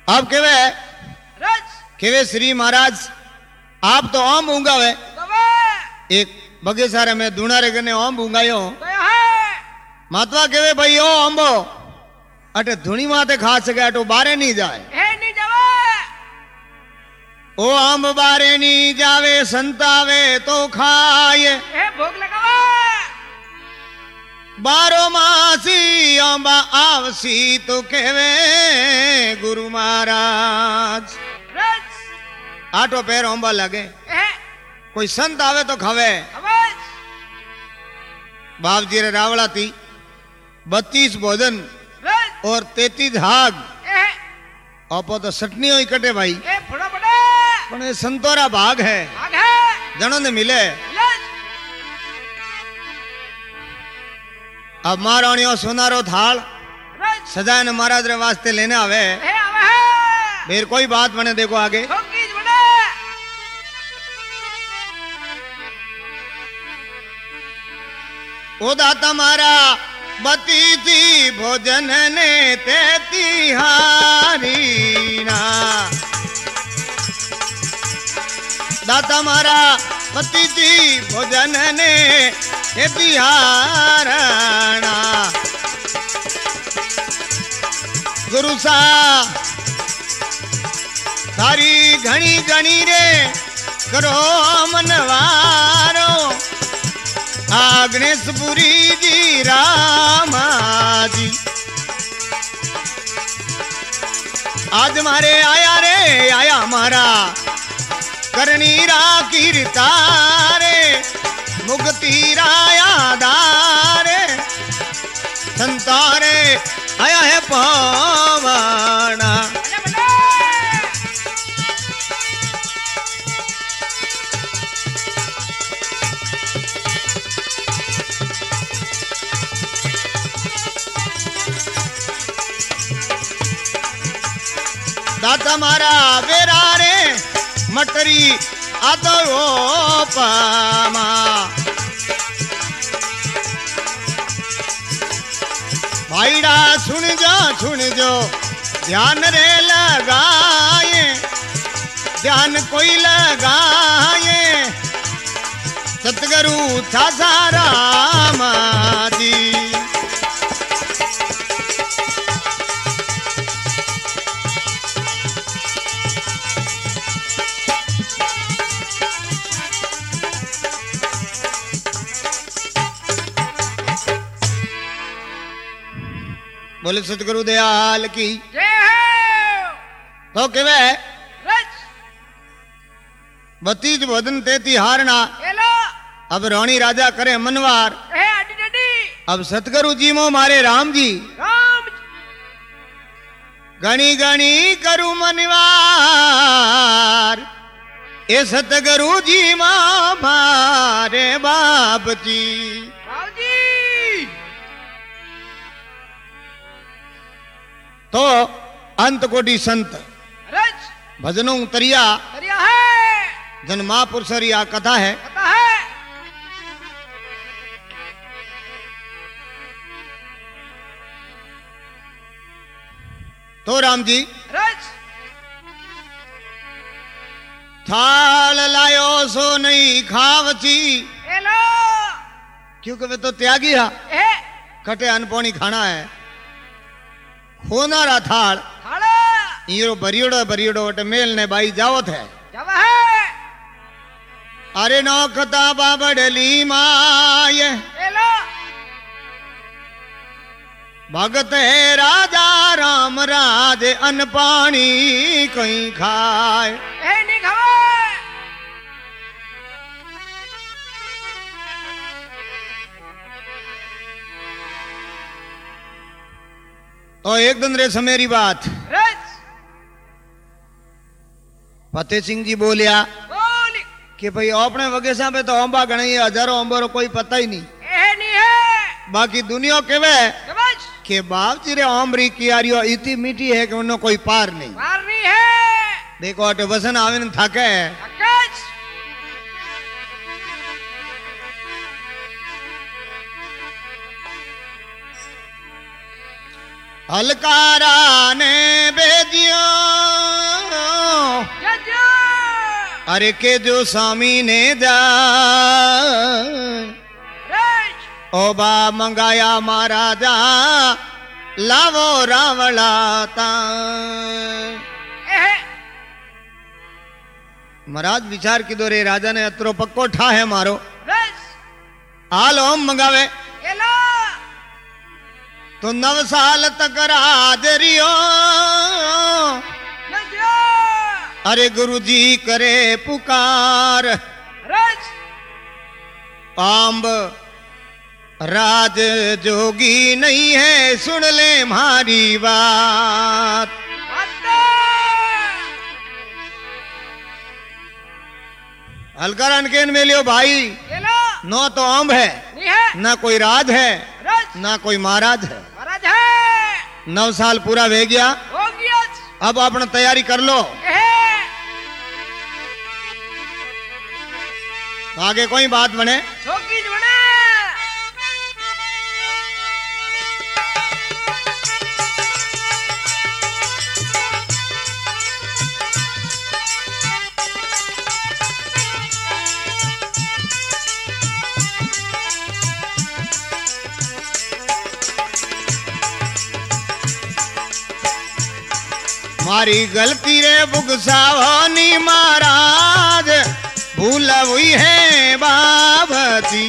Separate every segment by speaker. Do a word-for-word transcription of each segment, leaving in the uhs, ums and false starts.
Speaker 1: अब केवे केवे श्री महाराज आप तो आम उंगावे एक बगीचा में दूणारे गने आम उंगायो मातवा केवे भाई ओ आंबो अटे धुनी माते खा सके अटो बारे नहीं जाए ओ आम बारे नहीं जावे संतावे तो खाए
Speaker 2: भोग लगावा
Speaker 1: बारो मासी आंबा आवसी तो केवे गुरु महाराज आटो पैर आंबा लगे कोई संत आवे तो खावे बाप जी रे रावला थी बत्तीस भोजन और तैतीस हाग आपो तो सटनी ही कटे भाई पण ये संतोरा भाग है जनों ने मिले अब महाराणियों सोनारो थाल सजाए महाराज रे वास्ते लेने आवे फिर कोई बात बने देखो आगे ओ दाता मारा बती थी भोजन ने तेती हारी ना दाता मारा बती थी भोजन ने तेती हारणा गुरु सा सारी घनी घनी रे करो मनवारो आ गणेशपुरी जी रामा जी आज मारे आया रे आया मारा करनी रा कीर्तारे मुक्ति राया दारे संतारे आया है पवाना दाता मारा बेरा रे मटरी आतो पामा भाईड़ा सुन जो सुन जो ध्यान रे लगाए ध्यान कोई लगाए सतगुरु था सारा जी बोले सतगुरु दयाल की तो केवे बत्तीस भोजन तेती हारना अब रानी राजा करे मनवार अब सतगुरु जी मो मारे राम जी गणी गणी करू मनवार ए सतगुरु जी मा मारे बाप जी तो अंत कोटि संत भजनों तरिया
Speaker 2: तरिया है
Speaker 1: जन महापुरुषरी आ कथा है
Speaker 2: कथा है
Speaker 1: तो राम जी
Speaker 2: रज
Speaker 1: थाल लायो सो नहीं खावची
Speaker 2: एलो
Speaker 1: क्योंकि वे तो त्यागी है
Speaker 2: ए
Speaker 1: कटे अनपोनी खाना है होनारा थाल ईरो बरियोड़ो बरियोड़ो वटे मेल ने बाई जावत है
Speaker 2: जब है
Speaker 1: अरे नौखता बाबड़ली माय
Speaker 2: एलो
Speaker 1: भगत है राजा राम राज अन पानी कहीं खाए
Speaker 2: ए नहीं खावे
Speaker 1: तो एक दिन रे समेरी बात
Speaker 2: रज
Speaker 1: फतेह सिंह जी बोलिया
Speaker 2: बोली
Speaker 1: कि भाई अपने वगैसा पे तो अंबा गणे हजारों अंबों कोई पता ही नहीं
Speaker 2: ए नहीं है
Speaker 1: बाकी दुनिया केवे
Speaker 2: समझ
Speaker 1: के बाप जी रे आमरी कियारियो इतनी मीठी है कि उन्हें कोई पार नहीं
Speaker 2: पार नहीं है
Speaker 1: देखो अटे वसन आवे थके
Speaker 2: अकज
Speaker 1: हलकारा ने बेदियों अरे के जो स्वामी ने जा ओ बा मंगाया महाराजा लावो रावला ता। महाराज विचार की दो रे राजा ने अतरो पक्को ठा है मारो आल ओम मंगावे तो नव साल तक राज रियो अरे गुरु जी करे पुकार आंब राज जोगी नहीं है सुन ले मारी बात। हल्का रनकेन में लियो भाई नो तो आंब है ना कोई राज है ना कोई महाराज है।
Speaker 2: महाराज है
Speaker 1: नौ साल पूरा हो गया
Speaker 2: हो गया
Speaker 1: अब अपना तैयारी कर लो आगे कोई बात बने
Speaker 2: छोकी बने
Speaker 1: मारी गलती रे बुगसाओ नी महाराज भूल हुई है बाबती।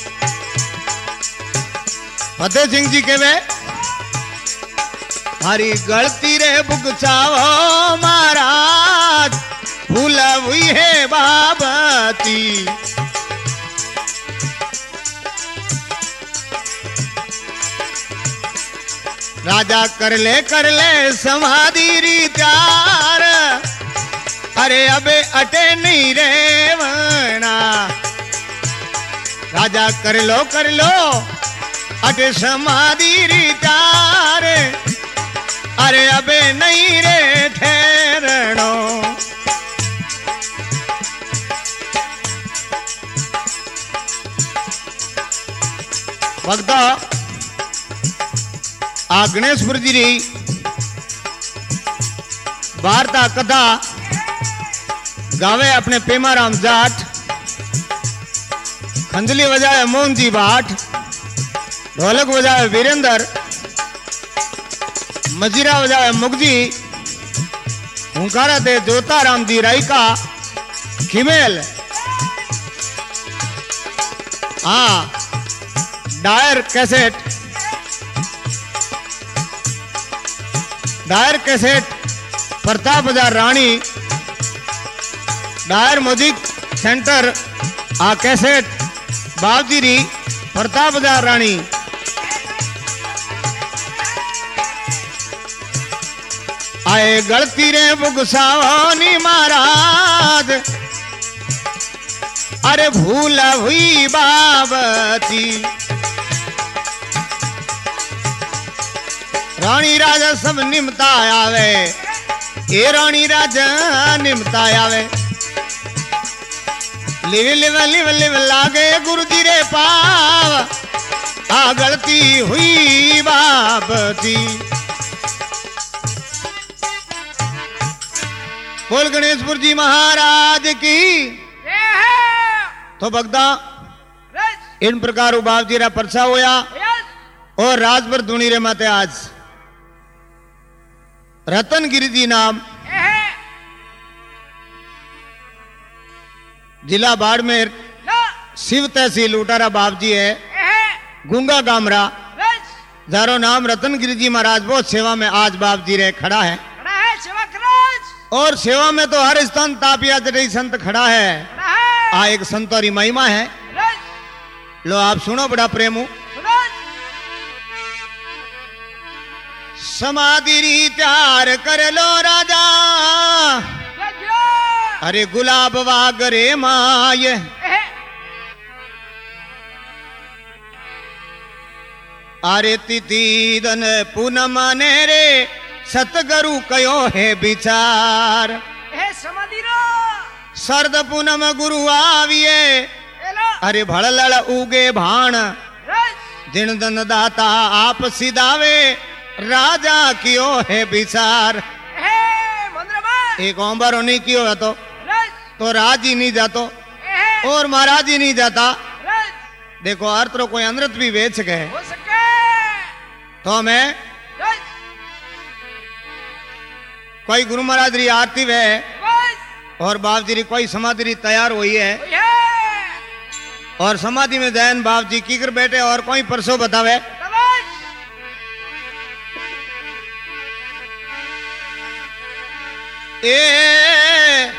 Speaker 1: फतेह सिंह जी के वे मारी गलती रे बुगसाओ महाराज भूल हुई है बाबती। राजा कर ले कर ले समाधि री त्यार अरे अबे अटे नहीं रेवना। राजा कर लो कर लो अटे समाधि री त्यार अरे अबे नहीं रे ठहरणो। भक्तों आ गणेशपुर जी री वार्ता कथा गावे अपने पेमाराम जाट खंजली बजावे मोहन जी भाट ढोलक बजावे वीरेंद्र मजीरा बजावे मुगजी हुंकारा दे जोताराम जी रायका खिमेल हाँ डायर कैसेट डायर कैसेट प्रताप बाजार रानी डायर म्यूजिक सेंटर आ कैसेट बावजीरी प्रताप बाजार रानी। आए गलती रे बुगसाओ नी महाराज अरे भूल हुई बाबती। रानी राजा सब निमता आवे ए रानी राजा निमता आवे लिव लिव लिव लिव लागे गुरु जी रे पाव आ गलती हुई बाबती। बोल गणेशपुर जी महाराज की। तो भक्ता इन प्रकार बाप जी रा परसा होया और राजभर धुनी रे माते आज रतनगिरी जी नाम जिला बाड़मेर शिव तहसील उटारा बाप जी है गुंगा गामरा जारो नाम रतनगिरी जी महाराज बहुत सेवा में आज बाप जी रे खड़ा है और सेवा में तो हर स्थान तापिया जटई संत खड़ा है आ एक संतोरी महिमा है लो आप सुनो बड़ा प्रेमू। समाधि री त्यार कर लो राजा अरे गुलाब वागरे माय अरे तिथि दन पूनम ने रे सतगुरु कयो है विचार
Speaker 2: समाधि
Speaker 1: सर्द पूनम गुरु आविए अरे भड़लड़ उगे भाण जिन दन दाता आप सिदावे राजा कियो है विचार एक ओंबारो नहीं कियो है तो तो राज ही नहीं जातो और महाराज ही नहीं जाता। देखो अर्थ रो कोई अमृत भी बेच सके
Speaker 2: हो सके
Speaker 1: तो हमें कोई गुरु महाराज री आरती वे और बाप जी री कोई समाधि री तैयार हुई है और समाधि में जैन बाप जी की कर बैठे और कोई परसों बतावे ए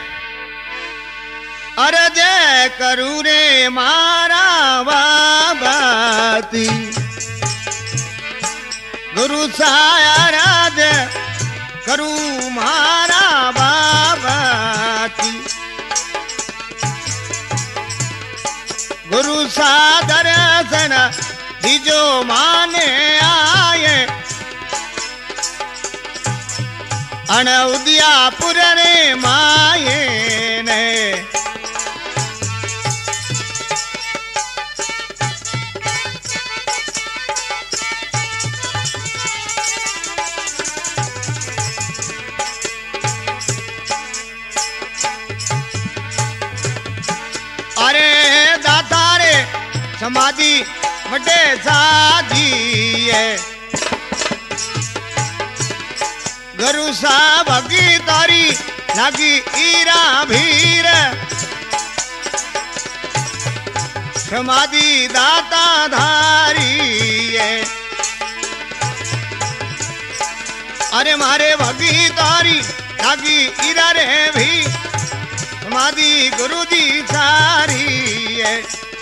Speaker 1: अरे जय करू रे मारा बाबाती गुरु साराज करू मारा बाबाती गुरु सा दर्शन दीजो माने आए अण उदयापुर रे माये ने अरे दाता रे समाधि बड़े साधी है गुरु सा भगी तारी लगी ईरा भीर समाधि दाता धारी है अरे मारे भगी तारी लगी ईरा रे भी समाधि गुरु जी सारी है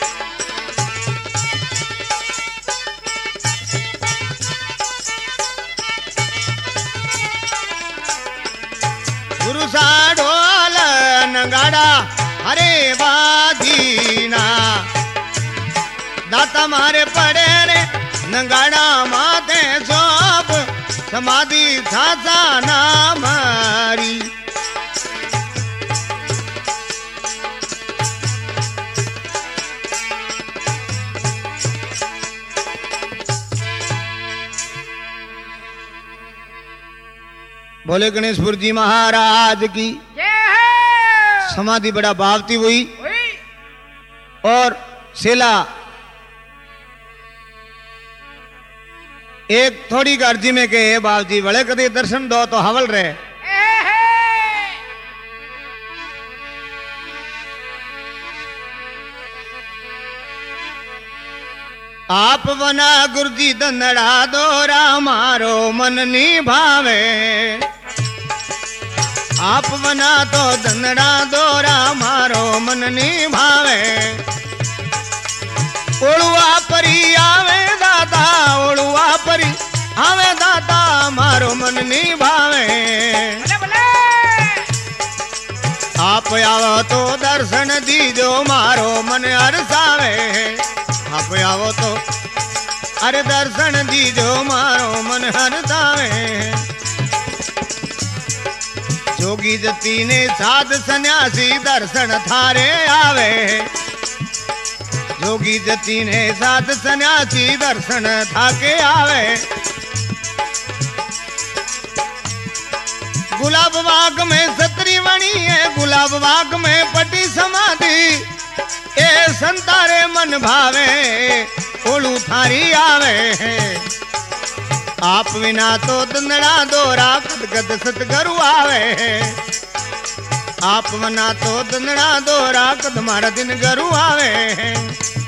Speaker 1: गुरु सा ढोल नगाड़ा हरे बाधीना दाता मारे पड़े रे नगाड़ा माते सोप समाधि सासा ना मारी बोले गणेशपुर जी महाराज की समाधि बड़ा भावती हुई और सेला एक थोड़ी गर्जी में कहे बाप जी बड़े कदे दर्शन दो तो हवल रहे आप बना गुरुजी दंदड़ा दोरा मारो मन नी भावे आप बना तो दंदड़ा दोरा मारो मन नी भावे ओलुआ परी आवे दादा ओलुआ परी आवे दादा मारो मन नी भावे आप आवो तो दर्शन दीजो मारो मन हरसावे आप आवो तो अरे दर्शन दीजो मारो मन हरसावे जोगी जती ने साध सन्यासी दर्शन थारे आवे जोगी जती ने साध सन्यासी दर्शन थाके आवे गुलाब बाग में सतरी बनी है गुलाब बाग में पटी समाधि ए संतारे मन भावे ओलू थारी आवे आप बिना तो दंदड़ा दोरा कद कद सतगरु आवे आप बिना तो दंदड़ा दोरा कद मारा दिन गरु आवे